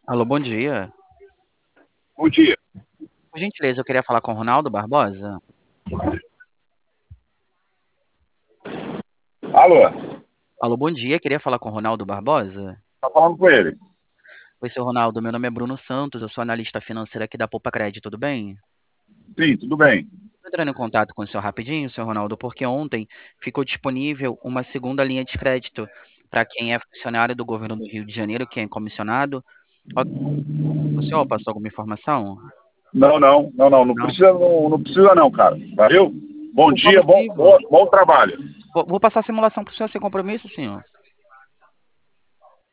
Alô, bom dia. Bom dia. Por gentileza, eu queria falar com o Ronaldo Barbosa. Alô, Alô, bom dia. Queria falar com o Ronaldo Barbosa. tá falando com ele? Oi, seu Ronaldo. Meu nome é Bruno Santos. Eu sou analista financeiro aqui da Poupa Crédito. Tudo bem? Sim, tudo bem. Tô entrando em contato com o senhor rapidinho, seu Ronaldo, porque ontem ficou disponível uma segunda linha de crédito para quem é funcionário do governo do Rio de Janeiro, quem é comissionado. Ó, o senhor passou alguma informação? Não Não? precisa, não precisa não, cara. Valeu? Bom Por qual dia, motivo? bom trabalho. Vou passar a simulação para o senhor sem compromisso, senhor.